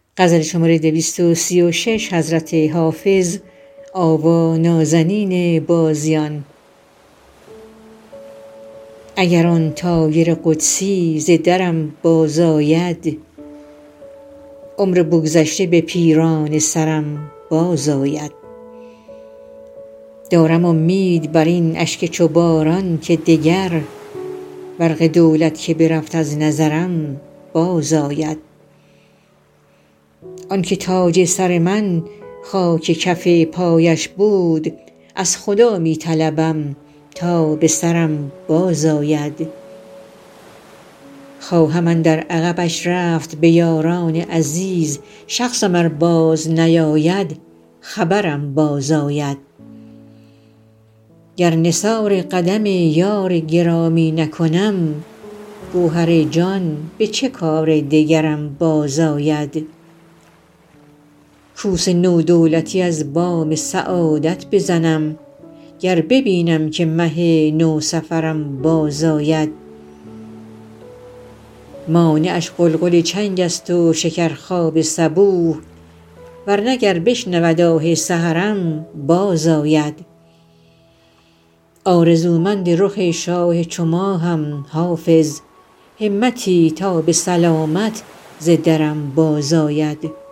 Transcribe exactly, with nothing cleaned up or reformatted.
اگر آن طایر قدسی ز درم بازآید عمر بگذشته به پیرانه سرم بازآید. دارم امید بر این اشک چو باران که دگر برق دولت که برفت از نظرم بازآید. آن که تاج سر من خاک کف پایش بود از خدا می طلبم تا به سرم بازآید. خواهم اندر عقبش رفت به یاران عزیز شخصم ار باز نیاید خبرم بازآید. گر نثار قدم یار گرامی نکنم گوهر جان به چه کار دگرم بازآید. کوس نودولتی از بام سعادت بزنم گر ببینم که مه نوسفرم بازآید. مانعش غلغل چنگ است و شکرخواب صبوح ور نه گر بشنود آه سحرم بازآید. آرزومند رخ شاه چو ماهم حافظ همتی تا به سلامت ز درم بازآید.